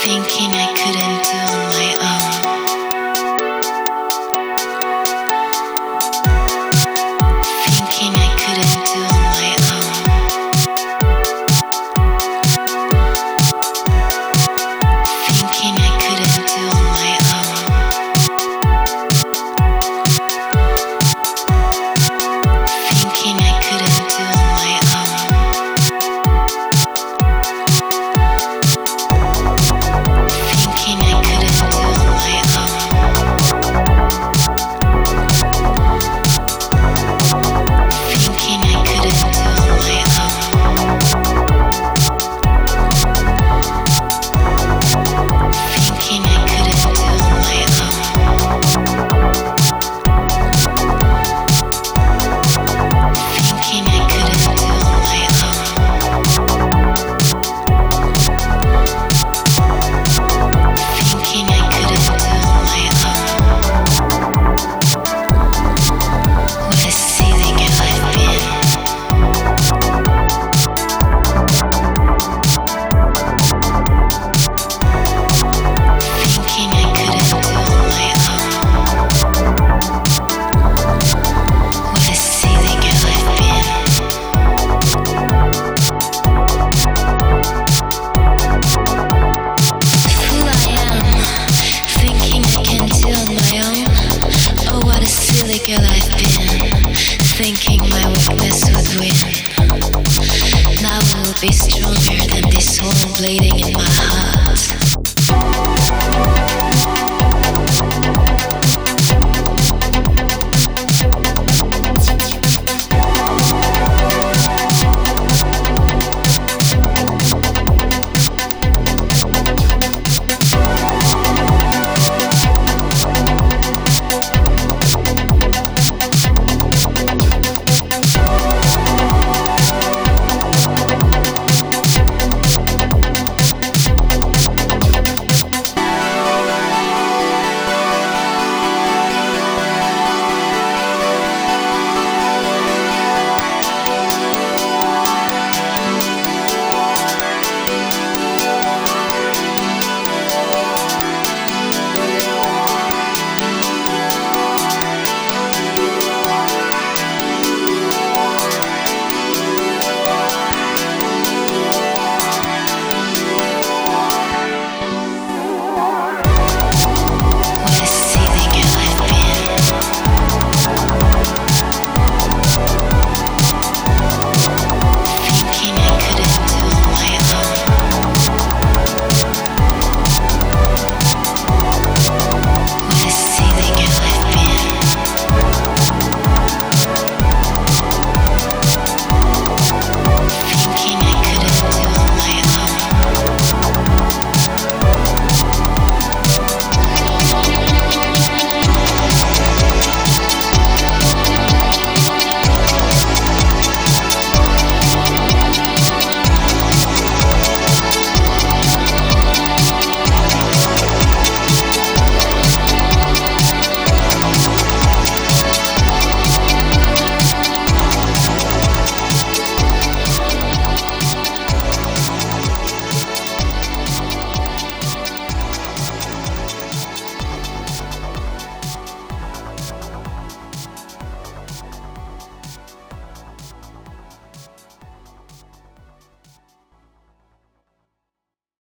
thinking I couldn't do on my own. Thinking I couldn't do on my own. Thinking I couldn't do on my own. Thinking I couldn't do on my own. Thinking I couldn't do on my own. Thinking I couldn't do on my own. Thinking I couldn't do on my own. Thinking I couldn't do on my own. Thinking I couldn't do on my own. What a silly girl I've been. Thinking I couldn't do on my own. What a silly girl I've been. Fool I am, thinking I can do on my own. Oh, what a silly girl I've been, thinking my weakness would win. Now I will be stronger than this wound bleeding in